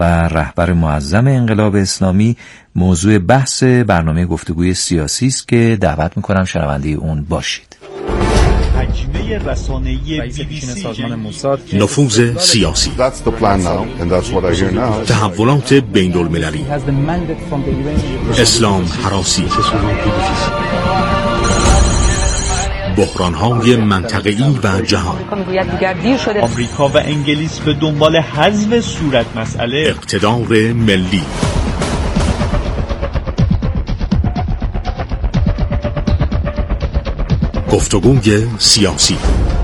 و رهبر معظم انقلاب اسلامی موضوع بحث برنامه گفتگوی سیاسی است که دعوت میکنم شنونده اون باشید. نفوذ سیاسی، تحولات بین المللی، اسلام هراسی، بحران‌های منطقه‌ای و جهان، آمریکا و انگلیس به دنبال حذف صورت مسئله، اقتدار ملی، گفتگوی سیاسی.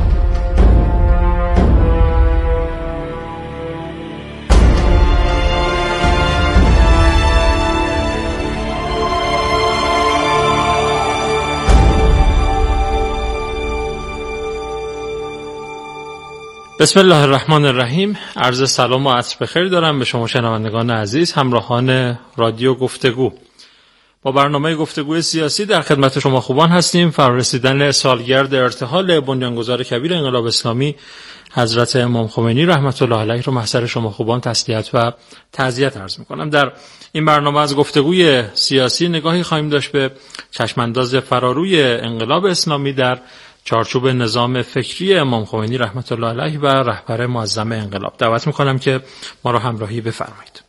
بسم الله الرحمن الرحیم. عرض سلام و عصر بخیر دارم به شما شنوندگان عزیز، همراهان رادیو گفتگو. با برنامه گفتگوی سیاسی در خدمت شما خوبان هستیم. فرارسیدن سالگرد ارتحال بنیانگذار کبیر انقلاب اسلامی حضرت امام خمینی رحمت الله علیه رو محضر شما خوبان تسلیت و تعزیت عرض می‌کنم. در این برنامه از گفتگوی سیاسی نگاهی خواهیم داشت به چشمانداز فراروی انقلاب اسلامی در چارچوب نظام فکری امام خمینی رحمت الله علیه و رهبر معظم انقلاب. دعوت می‌کنم که ما را همراهی بفرمایید.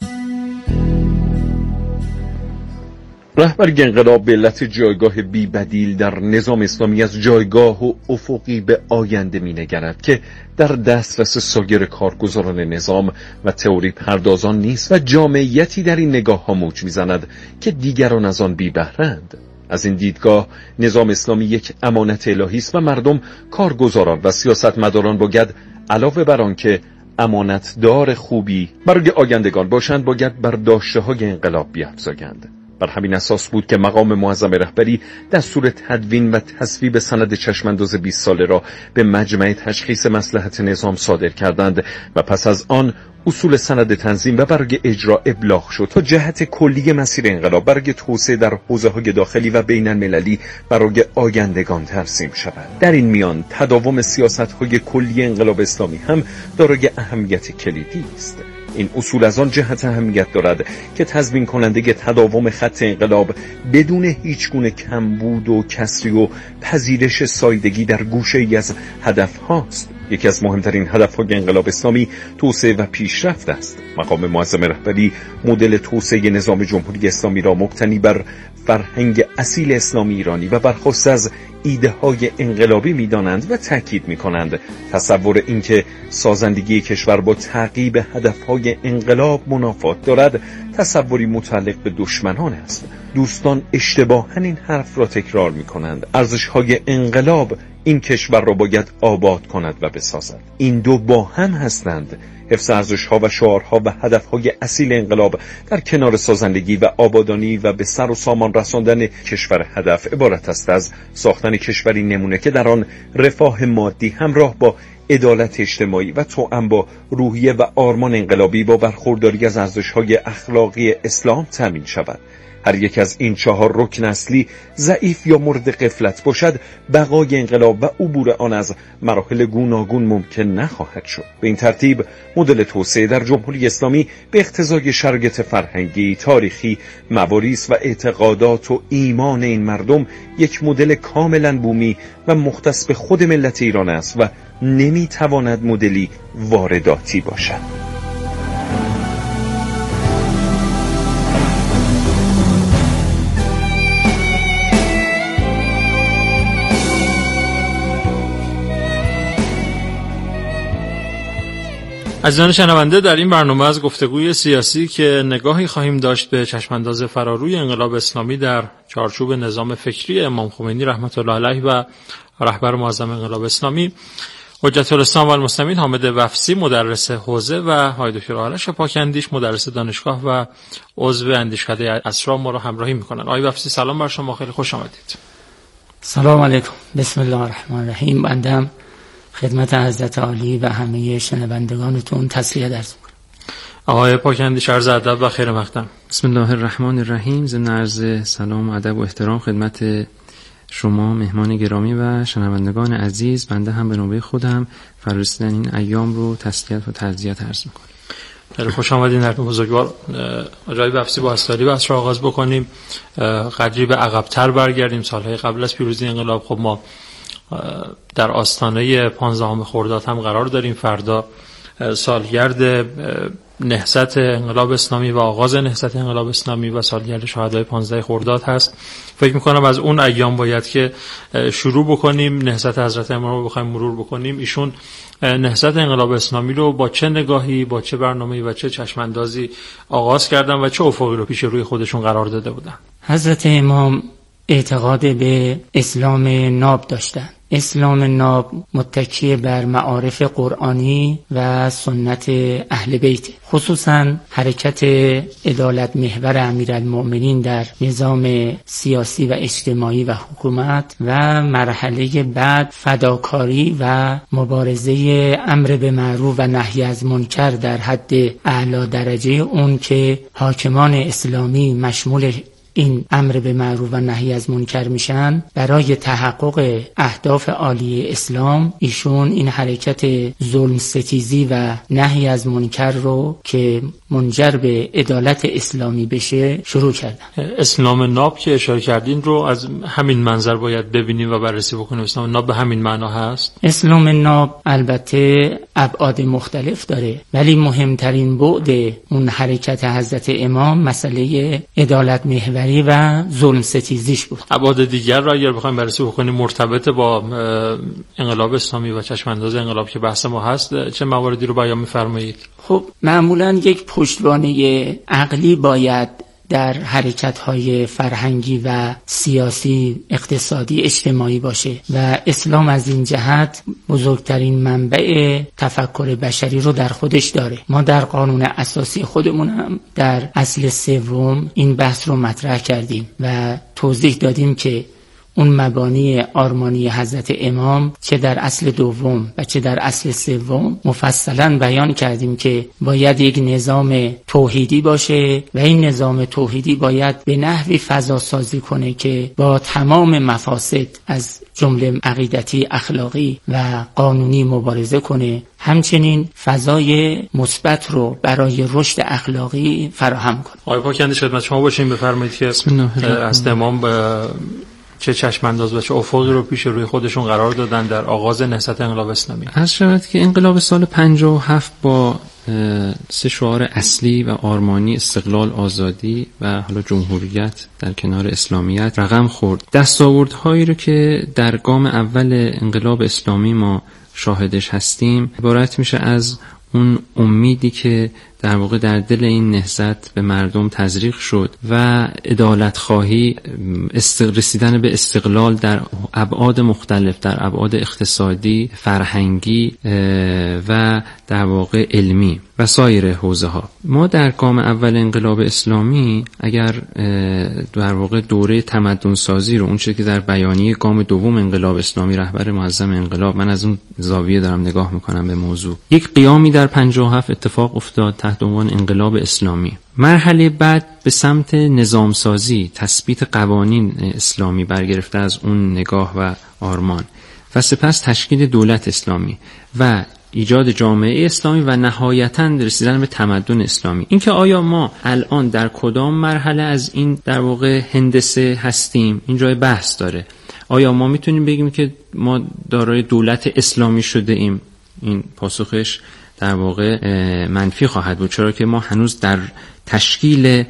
رهبر انقلاب به علت جایگاه بی بدیل در نظام اسلامی از جایگاه و افقی به آینده می نگرد که در دسترس سایر کارگزاران نظام و تئوری پردازان نیست و جامعیتی در این نگاه ها موج می زند که دیگران از آن بی بهره‌اند. از این دیدگاه نظام اسلامی یک امانت الهی است و مردم، کارگزاران و سیاستمداران باید علاوه بر آن که امانتدار خوبی برای آیندگان باشند، باید بر داشته‌های انقلاب بیفزایند. بر همین اساس بود که مقام معظم رهبری دستور تدوین و تصویب سند چشمانداز 20 ساله را به مجمع تشخیص مصلحت نظام صادر کردند و پس از آن اصول سند تنظیم و برای اجرا ابلاغ شد تا جهت کلی مسیر انقلاب برای توسعه در حوزه‌های داخلی و بین المللی برای آیندگان ترسیم شود. در این میان تداوم سیاست‌های کلی انقلاب اسلامی هم دارای اهمیت کلیدی است. این اصول از آن جهت اهمیت دارد که تضمین کننده تداوم خط انقلاب بدون هیچ گونه کمبود و کسری و پذیرش سایدگی در گوشه‌ای از هدف هاست. یکی از مهمترین هدف‌های انقلاب اسلامی توسعه و پیشرفت است. مقام معظم رهبری مدل توسعه نظام جمهوری اسلامی را مبتنی بر فرهنگ اصیل اسلامی ایرانی و برخاست از ایده‌های انقلابی می‌دانند و تاکید می‌کنند. تصور اینکه سازندگی کشور با تعقیب هدف‌های انقلاب منافات دارد، تصوری متعلق به دشمنان است. دوستان اشتباهاً این حرف را تکرار می‌کنند. ارزش‌های انقلاب این کشور را باید آباد کند و بسازد. این دو با هم هستند. حفظ ارزش‌ها و شعارها و هدف‌های اصیل انقلاب در کنار سازندگی و آبادانی و به سر و سامان رساندن کشور هدف عبارت است از ساختن کشوری نمونه که در آن رفاه مادی همراه با عدالت اجتماعی و توأم با روحیه و آرمان انقلابی با برخورداری از ارزش‌های اخلاقی اسلام تامین شود. هر یک از این 4 رکن اصلی ضعیف یا مورد غفلت باشد، بقای انقلاب و عبور آن از مراحل گوناگون ممکن نخواهد شد. به این ترتیب مدل توسعه در جمهوری اسلامی به اقتضای شرایط فرهنگی، تاریخی، مواریث و اعتقادات و ایمان این مردم یک مدل کاملا بومی و مختص به خود ملت ایران است و نمیتواند مدلی وارداتی باشد. عزیزان شنونده، در این برنامه از گفتگوی سیاسی که نگاهی خواهیم داشت به چشمانداز فراروی انقلاب اسلامی در چارچوب نظام فکری امام خمینی رحمت الله علیه و رهبر معظم انقلاب اسلامی، حجت الاسلام و المسلمین حامد وفسی مدرس حوزه و آقای دکتر آرش پاکندیش مدرس دانشگاه و عضو اندیشکده اسرا ما رو همراهی میکنن. آقای وفسی سلام بر شما، خیلی خوش آمدید. سلام علیکم. بسم الله الرحمن الرحیم. بندم خدمت حضرت عالی و همه شنوندگانتون تسلیت عرض می‌کنم. آقای پاکندیش عرض ادب و خیر مقدم. بسم الله الرحمن الرحیم. ضمن عرض سلام و ادب و احترام خدمت شما مهمان گرامی و شنوندگان عزیز، بنده هم به نوبه خودم فرارسیدن این ایام رو تسلیت و تعزیت عرض می‌کنم. خوش آمدین در بزرگوار. آقای بفسی با استادی بحث را آغاز بکنیم، قدری به عقب‌تر برگردیم. سالهای قبل از پیروزی انقلاب خب ما در آستانه 15 خرداد هم قرار داریم. فردا سالگرد نهضت انقلاب اسلامی و آغاز نهضت انقلاب اسلامی و سالگرد شهدای 15 خرداد هست. فکر می‌کنم از اون ایام باید که شروع بکنیم، نهضت حضرت امام رو بخوایم مرور بکنیم. ایشون نهضت انقلاب اسلامی رو با چه نگاهی، با چه برنامه‌ای و چه چشم‌اندازی آغاز کردن و چه افقی رو پیش روی خودشون قرار داده بودن؟ حضرت امام اعتقاد به اسلام ناب داشتند. اسلام ناب متکی بر معارف قرآنی و سنت اهل بیت، خصوصا حرکت عدالت محور امیرالمؤمنین در نظام سیاسی و اجتماعی و حکومت و مرحله بعد فداکاری و مبارزه امر به معروف و نهی از منکر در حد اعلی درجه، اون که حاکمان اسلامی مشمول این امر به معروف و نهی از منکر میشن. برای تحقق اهداف عالی اسلام ایشون این حرکت ظلم ستیزی و نهی از منکر رو که منجر به عدالت اسلامی بشه شروع کردن. اسلام ناب که اشاره کردین رو از همین منظر باید ببینیم و بررسی بکنیم. اسلام ناب به همین معنا هست؟ اسلام ناب البته ابعاد مختلف داره، ولی مهمترین بعد اون حرکت حضرت امام مسئله عدالت محوری و ظلم ستیزیش بود. ابعاد دیگر را اگر بخوایم بررسی بکنیم مرتبط با انقلاب اسلامی و چشمانداز انقلاب که بحث ما هست، چه مواردی رو بیان می‌فرمایید؟ خب معمولاً یک پشتوانه عقلی باید در حرکت‌های فرهنگی و سیاسی، اقتصادی، اجتماعی باشه و اسلام از این جهت بزرگترین منبع تفکر بشری رو در خودش داره. ما در قانون اساسی خودمون هم در اصل سوم این بحث رو مطرح کردیم و توضیح دادیم که اون مبانی آرمانی حضرت امام چه در اصل دوم و چه در اصل سوم مفصلا بیان کردیم که باید یک نظام توحیدی باشه و این نظام توحیدی باید به نحوی فضا سازی کنه که با تمام مفاسد از جمله عقیدتی، اخلاقی و قانونی مبارزه کنه، همچنین فضای مثبت رو برای رشد اخلاقی فراهم کنه. آقای پاکندی خدمت شما باشیم، بفرمایید که از امام چه چشمانداز و چه افقی رو پیش روی خودشون قرار دادن در آغاز نهضت انقلاب اسلامی. عرض شود که انقلاب سال 57 با 3 شعار اصلی و آرمانی استقلال، آزادی و حالا جمهوریت در کنار اسلامیت رقم خورد. دستاوردهایی رو که در گام اول انقلاب اسلامی ما شاهدش هستیم عبارت میشه از اون امیدی که در واقع در دل این نهضت به مردم تزریق شد و عدالت خواهی، رسیدن به استقلال در ابعاد مختلف، در ابعاد اقتصادی، فرهنگی و در واقع علمی و سایر حوزه ها. ما در گام اول انقلاب اسلامی اگر در واقع دوره تمدن سازی رو، اون چیزی که در بیانیه گام دوم انقلاب اسلامی رهبر معظم انقلاب، من از اون زاویه دارم نگاه میکنم به موضوع، یک قیامی در 57 اتفاق افتاد تحت عنوان انقلاب اسلامی. مرحله بعد به سمت نظام سازی، تثبیت قوانین اسلامی برگرفته از اون نگاه و آرمان و سپس تشکیل دولت اسلامی و ایجاد جامعه اسلامی و نهایتاً رسیدن به تمدن اسلامی. اینکه آیا ما الان در کدام مرحله از این در واقع هندسه هستیم، این جای بحث داره. آیا ما میتونیم بگیم که ما دارای دولت اسلامی شده ایم؟ این پاسخش در واقع منفی خواهد بود، چرا که ما هنوز در تشکیل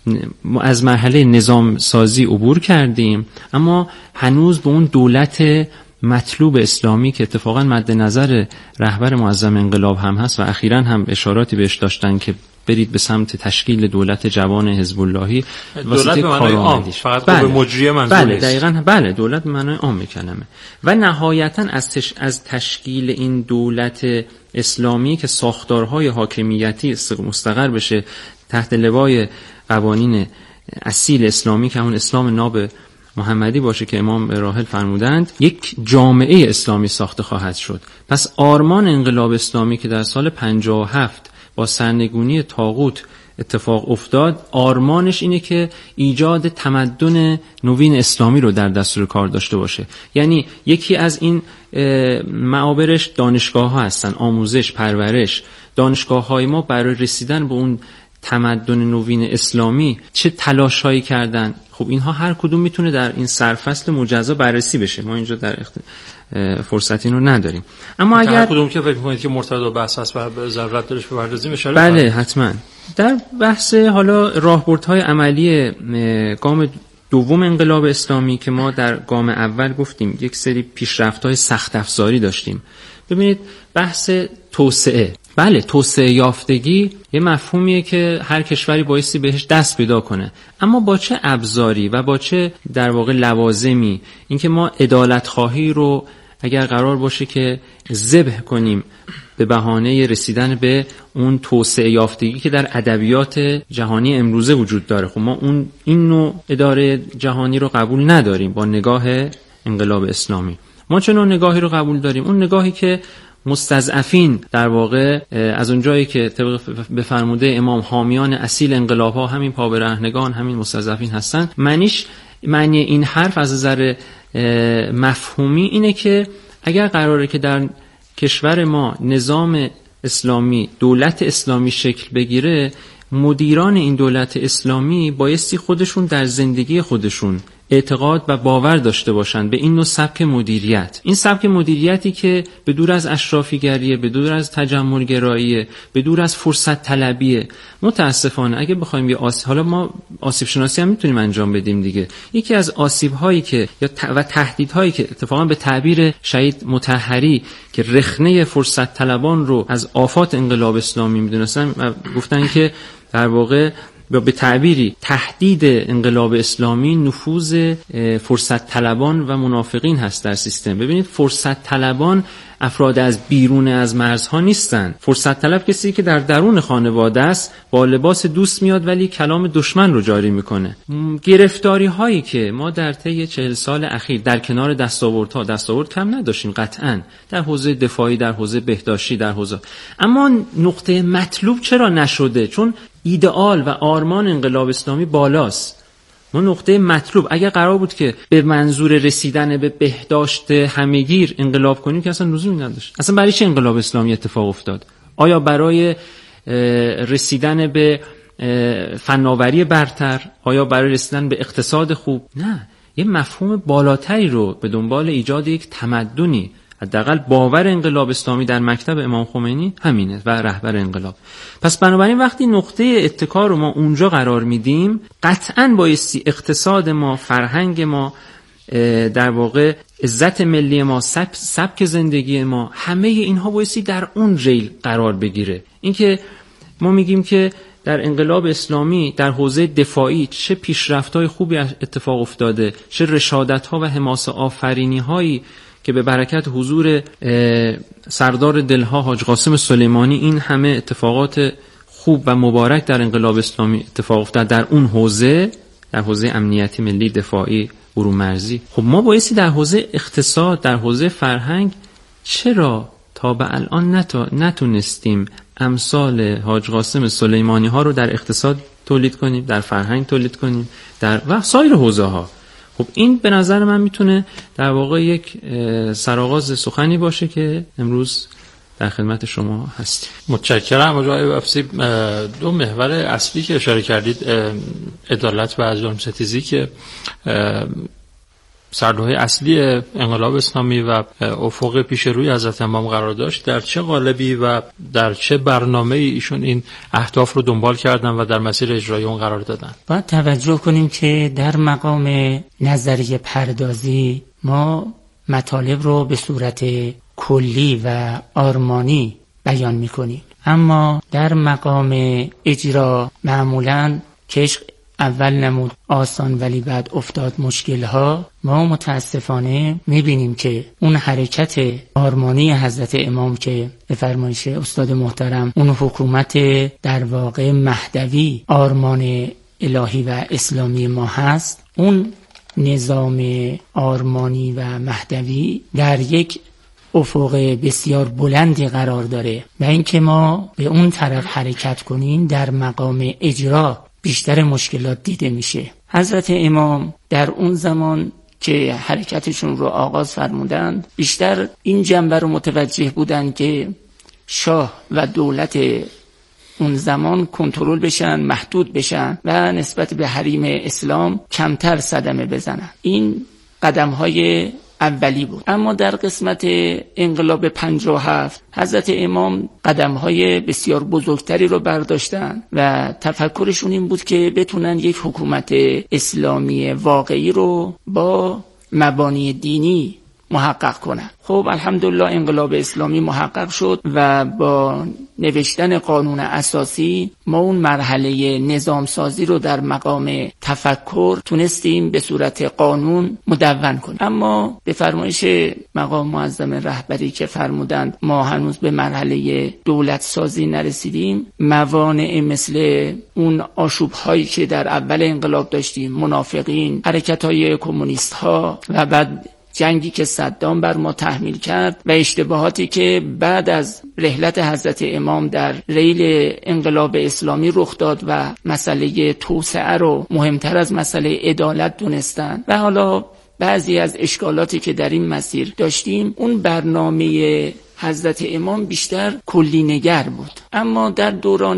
از مرحله نظام سازی عبور کردیم، اما هنوز به اون دولت مطلوب اسلامی که اتفاقا مد نظر رهبر معظم انقلاب هم هست و اخیراً هم اشاراتی بهش داشتن که برید به سمت تشکیل دولت جوان حزب اللهی، دولت به معنای عام، فقط به مجریه منظور بله دقیقاً، بله دولت به معنای عام کلمه. و نهایتاً از تشکیل این دولت اسلامی که ساختارهای حاکمیتی مستقر بشه تحت لوای قوانین اصیل اسلامی که همون اسلام ناب محمدی باشه که امام راحل فرمودند، یک جامعه اسلامی ساخته خواهد شد. پس آرمان انقلاب اسلامی که در سال 57 با سرنگونی طاغوت اتفاق افتاد، آرمانش اینه که ایجاد تمدن نوین اسلامی رو در دستور کار داشته باشه. یعنی یکی از این معابرش دانشگاه ها هستن، آموزش، پرورش، دانشگاه‌های ما برای رسیدن به اون تمدن نوین اسلامی چه تلاش‌هایی کردن. خب اینها هر کدوم میتونه در این سرفصل مجزا بررسی بشه. ما اینجا در فرصت اینو نداریم. اما اگر هر کدوم که فکر می‌کنید که مرتبط با بحث هست و ضرورت داره بپردازیم اشاره بله حتما. در بحث حالا راهبردهای عملی گام دوم انقلاب اسلامی که ما در گام اول گفتیم یک سری پیشرفت‌های سخت افزاری داشتیم. ببینید بحث توسعه، بله توسعه یافتگی یه مفهومیه که هر کشوری بایستی بهش دست پیدا کنه، اما با چه ابزاری و با چه در واقع لوازمی؟ اینکه ما عدالت خواهی رو اگر قرار باشه که ذبح کنیم به بهانه رسیدن به اون توسعه یافتگی که در ادبیات جهانی امروزه وجود داره، خب ما این نوع اداره جهانی رو قبول نداریم. با نگاه انقلاب اسلامی ما چه نوع نگاهی رو قبول داریم؟ اون نگاهی که مستضعفین در واقع از اونجایی که طبق به فرموده امام حامیان اصیل انقلاب ها همین پابرهنگان، همین مستضعفین هستن. معنی این حرف از نظر مفهومی اینه که اگر قراره که در کشور ما نظام اسلامی، دولت اسلامی شکل بگیره، مدیران این دولت اسلامی بایستی خودشون در زندگی خودشون اعتقاد و باور داشته باشند به این نوع سبک مدیریت. این سبک مدیریتی که به دور از اشرافیگریه، به دور از تجملگراییه، به دور از فرصت طلبیه. متاسفانه اگه بخوایم یه حالا ما آسیب شناسی هم میتونیم انجام بدیم دیگه. یکی از آسیب هایی که و تهدیدهایی که اتفاقا به تعبیر شهید مطهری که رخنه فرصت طلبان رو از آفات انقلاب اسلامی میدونستن و گفتن که در واقع به تعبیری تهدید انقلاب اسلامی نفوذ فرصت طلبان و منافقین هست در سیستم. ببینید فرصت طلبان افراد از بیرون از مرزها نیستن. فرصت طلب کسی که در درون خانواده است، با لباس دوست میاد ولی کلام دشمن رو جاری میکنه. گرفتاری هایی که ما در طی 40 سال اخیر در کنار دستاورد کم نداشتیم قطعاً، در حوزه دفاعی، در حوزه بهداشتی، در حوزه، اما نقطه مطلوب چرا نشده؟ چون ایدئال و آرمان انقلاب اسلامی بالاست. ما نقطه مطلوب اگر قرار بود که به منظور رسیدن به بهداشت همگیر انقلاب کنیم که اصلا لزومی نداشت. اصلا برای چه انقلاب اسلامی اتفاق افتاد؟ آیا برای رسیدن به فناوری برتر؟ آیا برای رسیدن به اقتصاد خوب؟ نه، یه مفهوم بالاتری رو به دنبال ایجاد یک تمدنی. حداقل باور انقلاب اسلامی در مکتب امام خمینی همینه و رهبر انقلاب. پس بنابراین وقتی نقطه اتکا رو ما اونجا قرار میدیم، قطعاً بایستی اقتصاد ما، فرهنگ ما، در واقع عزت ملی ما، سبک زندگی ما، همه اینها بایستی در اون ریل قرار بگیره. اینکه ما میگیم که در انقلاب اسلامی در حوزه دفاعی چه پیشرفت‌های خوبی اتفاق افتاده، چه رشادت‌ها و حماسه آفرینی‌هایی که به برکت حضور سردار دلها حاج قاسم سلیمانی این همه اتفاقات خوب و مبارک در انقلاب اسلامی اتفاق افتاد در اون حوزه، در حوزه امنیتی ملی، دفاعی، ارومرزی. خب ما بایستی در حوزه اقتصاد، در حوزه فرهنگ چرا تا به الان نتونستیم امثال حاج قاسم سلیمانی ها رو در اقتصاد تولید کنیم، در فرهنگ تولید کنیم، و سایر حوزه ها؟ خب این به نظر من میتونه در واقع یک سرآغاز سخنی باشه که امروز در خدمت شما هستیم. متشکرم. آقای وفسی، دو محور اصلی که اشاره کردید، عدالت و ظلم ستیزی که سردوهای اصلی انقلاب اسلامی و افق پیش روی حضرت امام قرار داشت، در چه قالبی و در چه برنامه‌ای ایشون این اهداف رو دنبال کردن و در مسیر اجرای اون قرار دادن؟ باید توجه کنیم که در مقام نظریه پردازی ما مطالب رو به صورت کلی و آرمانی بیان می‌کنیم، اما در مقام اجرا معمولاً کشف اول نمود آسان ولی بعد افتاد مشکل‌ها. ما متاسفانه می‌بینیم که اون حرکت آرمانی حضرت امام که به فرمایش استاد محترم اون حکومت در واقع مهدوی آرمان الهی و اسلامی ما هست، اون نظام آرمانی و مهدوی در یک افق بسیار بلندی قرار داره و اینکه ما به اون طرف حرکت کنیم در مقام اجرا بیشتر مشکلات دیده میشه. حضرت امام در اون زمان که حرکتشون رو آغاز فرمودند بیشتر این جنبه رو متوجه بودند که شاه و دولت اون زمان کنترل بشن، محدود بشن و نسبت به حریم اسلام کمتر صدمه بزنن. این قدم‌های اولی بود. اما در قسمت انقلاب 57 حضرت امام قدم‌های بسیار بزرگتری رو برداشتن و تفکرشون این بود که بتونن یک حکومت اسلامی واقعی رو با مبانی دینی محقق کنن. خب الحمدلله انقلاب اسلامی محقق شد و با نوشتن قانون اساسی ما اون مرحله نظام سازی رو در مقام تفکر تونستیم به صورت قانون مدون کنیم. اما به فرمایش مقام معظم رهبری که فرمودند ما هنوز به مرحله دولت سازی نرسیدیم، موانع مثل اون آشوب هایی که در اول انقلاب داشتیم، منافقین، حرکت های کمونیست ها و بعد جنگی که صدام بر ما تحمیل کرد و اشتباهاتی که بعد از رحلت حضرت امام در ریل انقلاب اسلامی رخ داد و مسئله توسعه رو مهمتر از مسئله عدالت دونستن و حالا بعضی از اشکالاتی که در این مسیر داشتیم، اون برنامه حضرت امام بیشتر کلی نگر بود. اما در دوران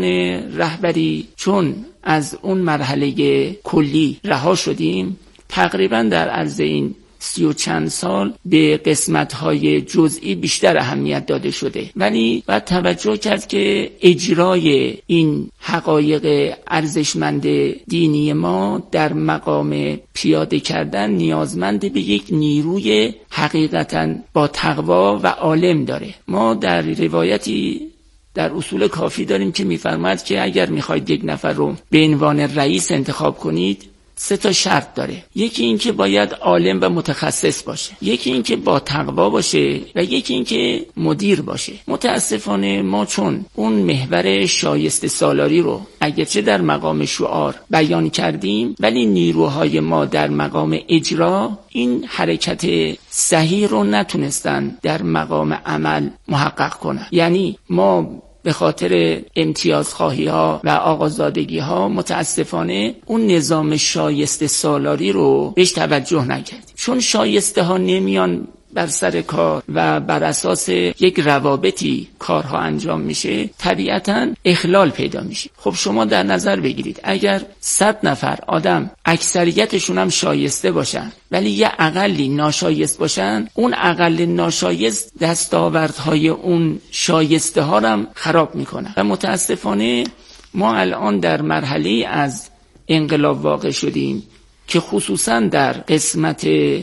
رهبری چون از اون مرحله کلی رها شدیم، تقریبا در عرض این 30 و چند سال به قسمت‌های جزئی بیشتر اهمیت داده شده، ولی باید توجه کرد که اجرای این حقایق ارزشمند دینی ما در مقام پیاده کردن نیازمند به یک نیروی حقیقتاً با تقوا و عالم داره. ما در روایتی در اصول کافی داریم که می‌فرماید که اگر می‌خواید یک نفر رو به عنوان رئیس انتخاب کنید 3 شرط داره. یکی این که باید عالم و متخصص باشه، یکی این که با تقوا باشه و یکی این که مدیر باشه. متاسفانه ما چون اون محور شایسته سالاری رو اگرچه در مقام شعار بیان کردیم، ولی نیروهای ما در مقام اجرا این حرکت صحیح رو نتونستن در مقام عمل محقق کنن. یعنی ما به خاطر امتیازخواهی ها و آقازادگی ها متاسفانه اون نظام شایسته سالاری رو بهش توجه نکردیم. چون شایسته ها نمیان بر سر کار و بر اساس یک روابطی کارها انجام میشه، طبیعتاً اخلال پیدا میشه. خب شما در نظر بگیرید اگر 100 نفر آدم اکثریتشون هم شایسته باشن ولی یه اقلی ناشایست باشن، اون اقل ناشایست دستاوردهای اون شایسته ها هم خراب میکنن و متاسفانه ما الان در مرحله از انقلاب واقع شدیم که خصوصاً در قسمت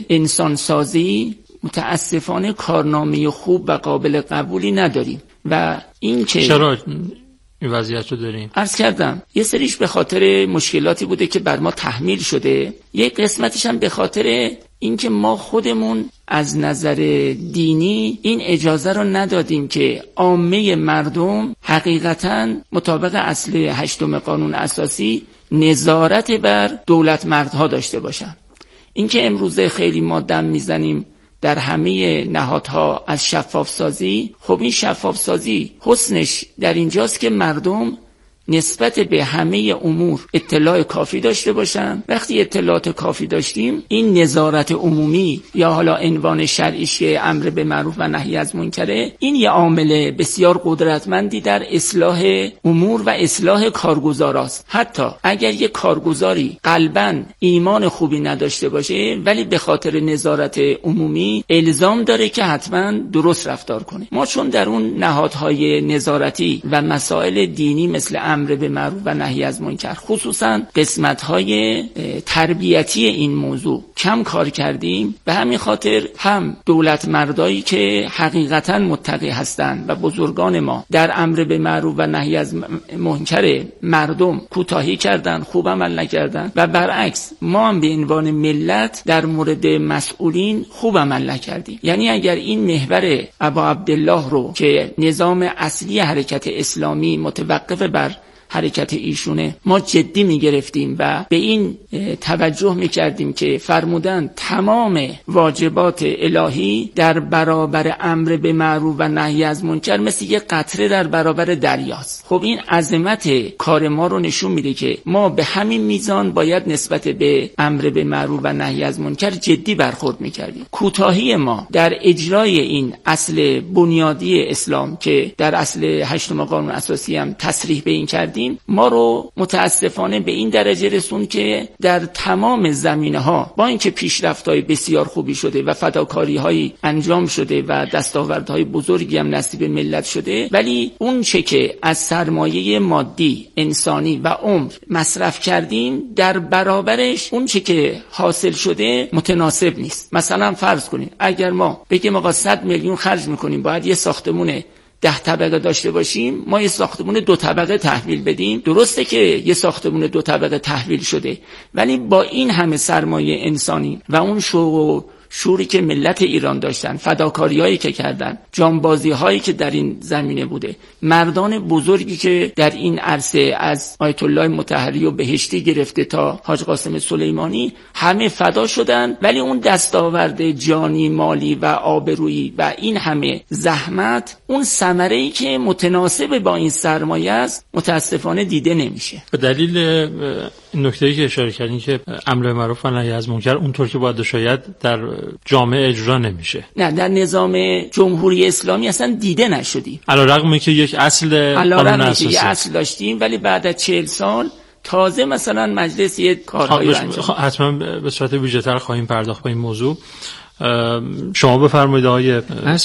انسانسازی متاسفانه کارنامه خوب و قابل قبولی نداریم. و این که چرا این وضعیت رو داریم؟ عرض کردم یه سریش به خاطر مشکلاتی بوده که بر ما تحمیل شده، یک قسمتش هم به خاطر اینکه ما خودمون از نظر دینی این اجازه رو ندادیم که عامه مردم حقیقتاً مطابق اصل 8 قانون اساسی نظارت بر دولت مردها داشته باشن. اینکه امروزه خیلی ما دم میزنیم در همه نهادها از شفاف سازی، خب این شفاف سازی حسنش در اینجاست که مردم نسبت به همه امور اطلاع کافی داشته باشن. وقتی اطلاعات کافی داشتیم، این نظارت عمومی یا حالا عنوان شرعیش امر به معروف و نهی از منکره، این یه عامل بسیار قدرتمندی در اصلاح امور و اصلاح کارگزاراست. حتی اگر یک کارگزاری قلباً ایمان خوبی نداشته باشه ولی به خاطر نظارت عمومی الزام داره که حتما درست رفتار کنه. ما چون در اون نهادهای نظارتی و مسائل دینی مثل امر به معروف و نهی از منکر، خصوصا قسمت‌های تربیتی این موضوع کم کار کردیم، به همین خاطر هم دولت مردایی که حقیقتا متقی هستند و بزرگان ما در امر به معروف و نهی از منکر مردم کوتاهی کردن، خوب عمل نکردن، و برعکس ما هم به عنوان ملت در مورد مسئولین خوب عمل نکردیم. یعنی اگر این محور ابا عبدالله رو که نظام اصلی حرکت اسلامی متوقف بر حرکت ایشونه ما جدی میگرفتیم و به این توجه میکردیم که فرمودن تمام واجبات الهی در برابر امر به معروف و نهی از منکر مثل یک قطره در برابر دریاست. خب این عظمت کار ما رو نشون میده که ما به همین میزان باید نسبت به امر به معروف و نهی از منکر جدی برخورد میکردیم. کوتاهی ما در اجرای این اصل بنیادی اسلام که در اصل 8 قانون اساسی هم تصریح به این کردیم ما رو متاسفانه به این درجه رسون که در تمام زمینه‌ها با اینکه پیشرفت‌های بسیار خوبی شده و فداکاری‌هایی انجام شده و دستاوردهای بزرگی هم نصیب ملت شده، ولی اون چه که از سرمایه مادی، انسانی و عمر مصرف کردیم در برابرش اون چه که حاصل شده متناسب نیست. مثلا فرض کنید اگر ما بگیم آقا 100 میلیون خرج می‌کنیم باید یه ساختمون 10 طبقه داشته باشیم، ما یه ساختمون 2 طبقه تحویل بدیم. درسته که یه ساختمون 2 طبقه تحویل شده، ولی با این همه سرمایه انسانی و اون شوری که ملت ایران داشتن، فداکاری‌هایی که کردن، جانبازی‌هایی که در این زمینه بوده، مردان بزرگی که در این عرصه از آیت الله مطهری و بهشتی گرفته تا حاج قاسم سلیمانی همه فدا شدن، ولی اون دستاورد جانی، مالی و آبرویی و این همه زحمت، اون ثمره‌ای که متناسب با این سرمایه است متاسفانه دیده نمیشه. به دلیل این نکته‌ای که اشاره کردین که امر به معروف و نهی از منکر اونطور که باید شاید در جامعه اجرا نمیشه. نه، در نظام جمهوری اسلامی اصلا دیده نشدیم. علیرغم که یک اصل قانون اساسی اصل داشتیم، ولی بعد از 40 سال تازه مثلا مجلس یک کارهایی انجام. حتما به صورت ویژه‌تر خواهیم پرداخت به این موضوع. شما بفرمایید آقای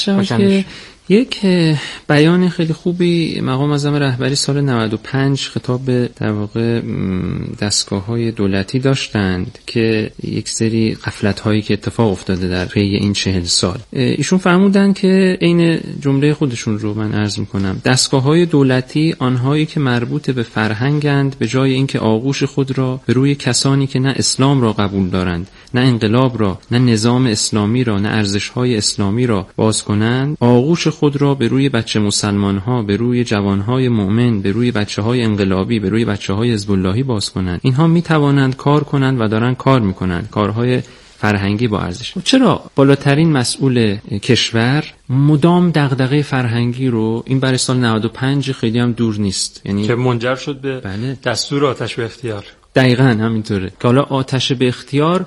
که یک بیان خیلی خوبی مقام معظم رهبری سال 95 خطاب به در واقع دستگاه‌های دولتی داشتند که یک سری غفلت‌هایی که اتفاق افتاده در طی این 40 سال. ایشون فرمودند که عین جمله خودشون رو من عرض می‌کنم: دستگاه‌های دولتی آنهایی که مربوط به فرهنگند، به جای اینکه آغوش خود را به روی کسانی که نه اسلام را قبول دارند، نه انقلاب را، نه نظام اسلامی را، نه ارزش‌های اسلامی را باز کنند، آغوش خود را به روی بچه مسلمان‌ها، به روی جوان‌های مؤمن، به روی بچه‌های انقلابی، به روی بچه‌های حزب اللهی باز کنند. اینها می‌توانند کار کنند و دارن کار می‌کنند، کارهای فرهنگی با ارزش. چرا بالاترین مسئول کشور مدام دغدغه فرهنگی رو، این برای سال 95 خیلی هم دور نیست، یعنی که منجر شد به دستور آتش به اختیار. دقیقاً همینطوره که حالا آتش به اختیار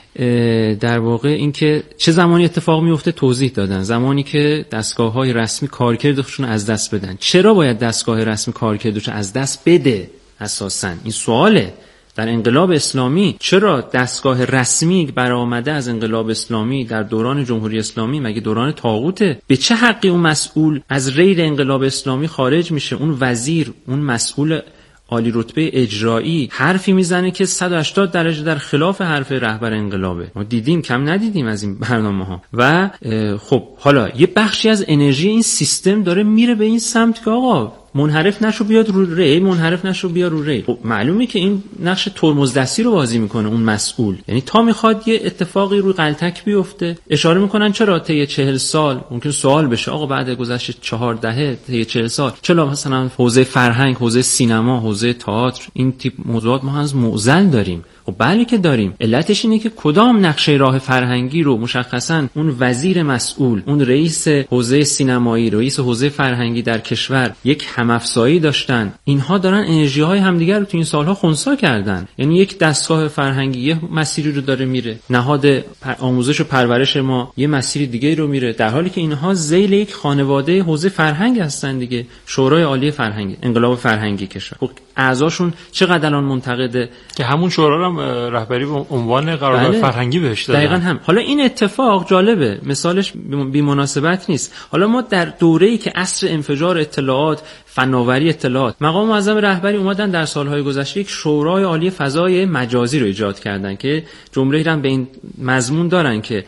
در واقع این که چه زمانی اتفاق میفته توضیح دادن. زمانی که دستگاه‌های رسمی کارکردشون از دست بدن. چرا باید دستگاه رسمی کارکردش از دست بده؟ اساساً این سواله. در انقلاب اسلامی چرا دستگاه رسمی برآمده از انقلاب اسلامی در دوران جمهوری اسلامی مگه دوران طاغوته؟ به چه حقی اون مسئول از ریل انقلاب اسلامی خارج میشه؟ اون وزیر، اون مسئول عالی رتبه اجرایی حرفی میزنه که 180 درجه در خلاف حرف رهبر انقلابه. ما دیدیم، کم ندیدیم از این برنامه‌ها. و خب حالا یه بخشی از انرژی این سیستم داره میره به این سمت که آقا منحرف نشو بیاد رو ری، منحرف نشو بیا رو ری. خب معلومه که این نقش ترمزدستی رو بازی میکنه اون مسئول. یعنی تا میخواد یه اتفاقی روی غلطک بیفته اشاره میکنن چرا طی 40 سال ممکن سوال بشه آقا بعد گذشت 4 دهه طی 40 سال چرا مثلا حوزه فرهنگ، حوزه سینما، حوزه تئاتر این تیپ موضوعات ما هنوز معضل داریم؟ خب بله که داریم. علتش اینه که کدام نقشه راه فرهنگی رو مشخصاً اون وزیر مسئول، اون رئیس حوزه سینمایی، رئیس حوزه فرهنگی در کشور یک همافزایی داشتن. اینها دارن انرژی‌های همدیگر رو تو این سالها خنثی کردن. یعنی یک دستگاه فرهنگی یه مسیری رو داره میره، نهاد آموزش و پرورش ما یه مسیر دیگه رو میره، در حالی که اینها ذیل یک خانواده حوزه فرهنگ هستن دیگه. شورای عالی فرهنگی، انقلاب فرهنگی کشور. خب اعضاشون چقدر الان منتقده که همون شورا هم رهبری به عنوان قرارداد فرهنگی بهش دادن. دقیقاً هم. حالا این اتفاق جالبه، مثالش بی مناسبت نیست. حالا ما در دوره‌ای که عصر انفجار اطلاعات، فناوری اطلاعات، مقام معظم رهبری اومدن در سالهای گذشته یک شورای عالی فضای مجازی رو ایجاد کردن که جمله‌ای هم به این مضمون دارن که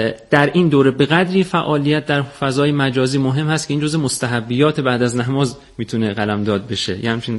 در این دوره به قدری فعالیت در فضای مجازی مهم هست که این جزء مستحبیات بعد از نماز میتونه قلمداد بشه. یه همچین تعبیری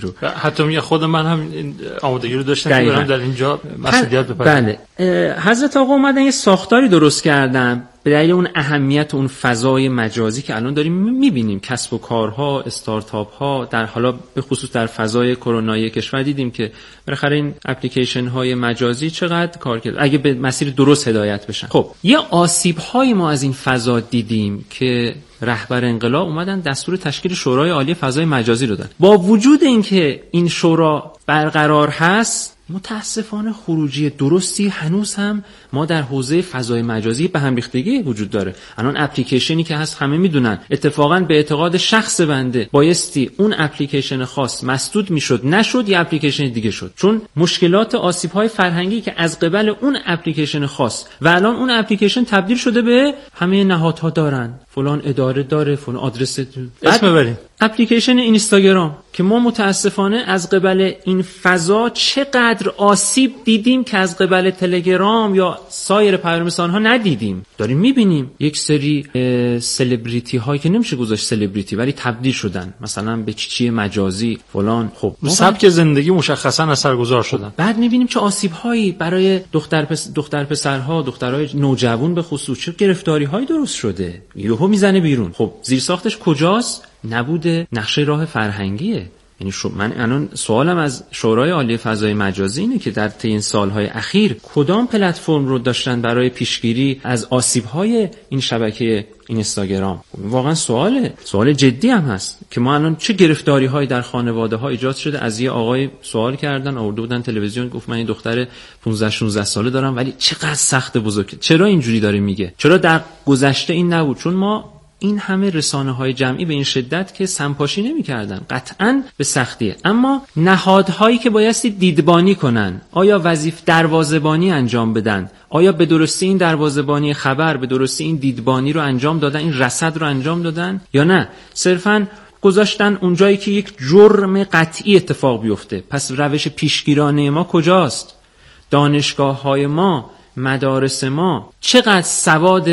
رو. حتی میگه خود من هم آمادگی رو داشتم که برم در اینجا مسئولیت بپذیرم. بله. حضرت آقا اومدن یه ساختاری درست کردن به دلیل اون اهمیت اون فضای مجازی که الان داریم میبینیم. کسب و کارها، استارتاپ ها در حالا به خصوص در فضای کرونایی کشور دیدیم که بالاخره این اپلیکیشن های مجازی چقدر کار کرد اگه به مسیر درست هدایت بشن. خب یه آسیب های ما از این فضا دیدیم که رهبر انقلاب اومدن دستور تشکیل شورای عالی فضای مجازی رو دادن. با وجود اینکه این شورا برقرار هست، متاسفانه خروجی درستی هنوز هم ما در حوزه فضای مجازی به هم ریختگی وجود داره. الان اپلیکیشنی که هست همه میدونن، اتفاقا به اعتقاد شخص بنده بایستی اون اپلیکیشن خاص مسدود میشد، نشد یه اپلیکیشن دیگه شد، چون مشکلات آسیب‌های فرهنگی که از قبل اون اپلیکیشن خاص و الان اون اپلیکیشن تبدیل شده به همه نهادها دارن، فلان اداره داره، فلان آدرس اسم ببریم. اپلیکیشن اینستاگرام که ما متاسفانه از قبل این فضا چقدر آسیب دیدیم که از قبل تلگرام یا سایر پیام‌رسان‌ها ندیدیم. داریم می‌بینیم یک سری سلبریتی هایی که نمیشه گذاشت سلبریتی ولی تبدیل شدن مثلا به چیچی مجازی فلان. خب سبک زندگی مشخصا اثرگذار شدن. بعد می‌بینیم چه آسیب‌هایی برای دختر پسرها، دخترای نوجوان به خصوص، چه گرفتاری‌هایی درست شده. یهو میزنه بیرون. خب زیرساختش کجاست؟ نبوده نقشه راه فرهنگیه. یعنی من الان سوالم از شورای عالی فضای مجازی اینه که در طی این سالهای اخیر کدام پلتفرم رو داشتن برای پیشگیری از آسیب‌های این شبکه اینستاگرام؟ واقعا سوال جدی هم هست که ما الان چه گرفتاری‌هایی در خانواده‌ها ایجاد شده. از یه آقای سوال کردن، آورده بودن تلویزیون، گفت من این دختر 15-16 ساله دارم ولی چقدر سخت بزرگ. چرا اینجوری داره میگه؟ چرا در گذشته این نبود؟ چون ما این همه رسانه‌های جمعی به این شدت که سمپاشی نمی‌کردن، قطعاً به سختیه. اما نهادهایی که بایستی دیدبانی کنن، آیا وظیفه دروازه‌بانی انجام بدن؟ آیا به درستی این دروازه‌بانی خبر، به درستی این دیدبانی رو انجام دادن، این رصد رو انجام دادن یا نه؟ صرفاً گذاشتن اونجایی که یک جرم قطعی اتفاق بیفته. پس روش پیشگیرانه ما کجاست؟ دانشگاه‌های ما، مدارس ما چقدر سواد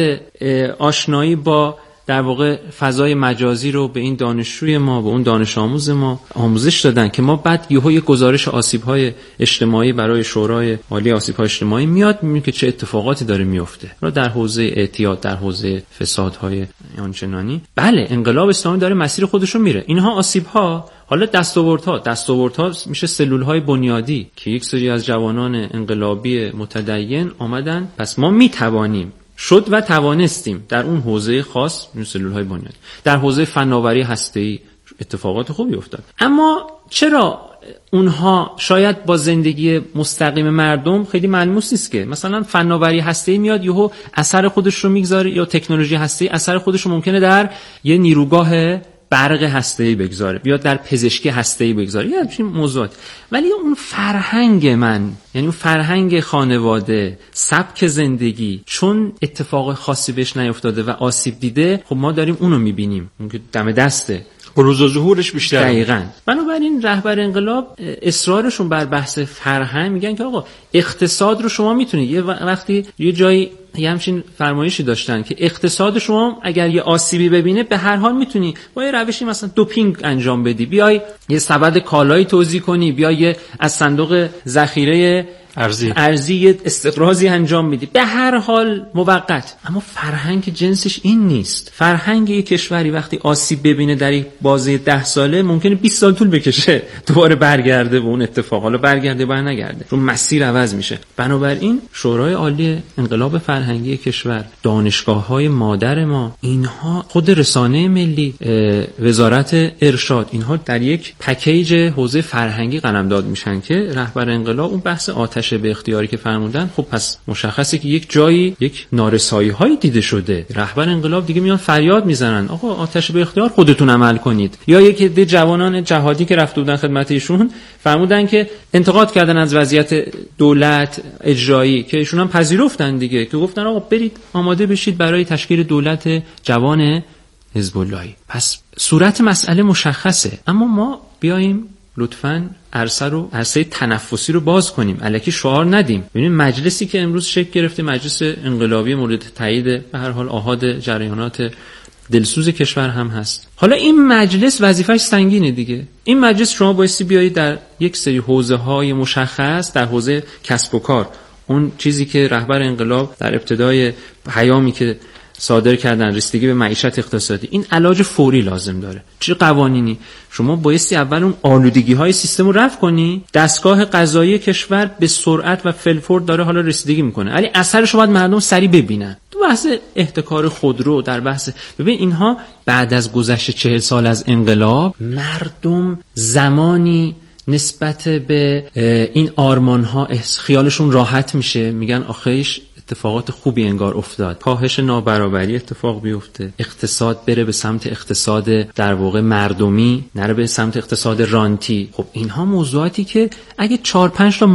آشنایی با در واقع فضای مجازی رو به این دانشجوی ما، به اون دانش آموز ما آموزش دادن که ما بعد یهو یک گزارش آسیب‌های اجتماعی برای شورای عالی آسیب‌های اجتماعی میاد، می‌بینیم که چه اتفاقاتی داره میفته در حوزه اعتیاد، در حوزه فسادهای آنچنانی. بله، انقلاب اسلامی داره مسیر خودش رو میره. اینها آسیب‌ها، حالا دستاوردها میشه سلول‌های بنیادی که یک سری از جوانان انقلابی متدین آمدن. پس ما میتوانیم شد و توانستیم در اون حوزه خاص، اون سلول‌های بنیادی، در حوزه فناوری هسته‌ای اتفاقات خوبی افتاد. اما چرا اونها شاید با زندگی مستقیم مردم خیلی ملموس نیست که مثلا فناوری هسته‌ای میاد یهو اثر خودش رو میگذاره، یا تکنولوژی هسته‌ای اثر خودش رو ممکنه در یه نیروگاه برق هسته‌ای بگذاره، یا در پزشکی هسته‌ای بگذاره، یا همچین موضوعات. ولی اون فرهنگ من، یعنی اون فرهنگ خانواده، سبک زندگی، چون اتفاق خاصی بهش نیفتاده و آسیب دیده، خب ما داریم اونو میبینیم، اون که دم دسته، بروز و ظهورش بیشتره. دقیقاً. بنابراین رهبر انقلاب اصرارشون بر بحث فرهنگ، میگن که آقا اقتصاد رو شما میتونید یه وقتی یه جایی یه همچین فرمایشی داشتن که اقتصاد شما اگر یه آسیبی ببینه به هر حال میتونی با یه روشی مثلا دوپینگ انجام بدی، بیای یه سبد کالایی توزیع کنی، بیای از صندوق ذخیره ارزی استقراضی انجام میدی، به هر حال موقت. اما فرهنگ جنسش این نیست. فرهنگ یک کشوری وقتی آسیب ببینه در یک بازه 10 ساله ممکنه 20 سال طول بکشه دوباره برگرده به اون اتفاق، حالا برگرده بر نگرده، چون مسیر عوض میشه. بنابراین شورای عالی انقلاب فرهنگی کشور، دانشگاه‌های مادر ما، اینها خود رسانه ملی، وزارت ارشاد، اینها در یک پکیج حوزه فرهنگی قلمداد میشن که رهبر انقلاب اون بحث آتش به اختیاری که فرمودن. خب پس مشخصه که یک جایی یک نارسایی‌هایی دیده شده. رهبر انقلاب دیگه میان فریاد میزنن آقا آتش به اختیار خودتون عمل کنید. یا یک عده جوانان جهادی که رفته بودن خدمت ایشون فرمودن که انتقاد کردن از وضعیت دولت اجرایی که ایشون هم پذیرفتن دیگه، که گفتن آقا برید آماده بشید برای تشکیل دولت جوان حزب اللهی. پس صورت مسئله مشخصه. اما ما بیایم لطفاً عرصه تنفسی رو باز کنیم، الکی شعار ندیم. ببینید مجلسی که امروز شکل گرفته، مجلس انقلابی مورد تایید به هر حال آحاد جریانات دلسوز کشور هم هست. حالا این مجلس وظیفه‌اش سنگینه دیگه. این مجلس شما بایستی بیایید در یک سری حوزه‌های مشخص، در حوزه کسب و کار، اون چیزی که رهبر انقلاب در ابتدای پیامی که صادر کردن، رسیدگی به معیشت اقتصادی، این علاج فوری لازم داره. چه قوانینی؟ شما بایستی اول اون آلودگی‌های سیستم رو رفع کنی. دستگاه قضایی کشور به سرعت و فلفور داره حالا رسیدگی میکنه، ولی اثرش رو باید مردم سریع ببینن. تو بحث احتکار خودرو، در بحث ببین اینها بعد از گذشت 40 سال از انقلاب، مردم زمانی نسبت به این آرمان‌ها خیالشون راحت میشه، میگن آخیش اتفاقات خوبی انگار افتاد، کاهش نابرابری اتفاق بیفته، اقتصاد بره به سمت اقتصاد در واقع مردمی، نره به سمت اقتصاد رانتی. خب اینها موضوعاتی که اگه 4-5 تا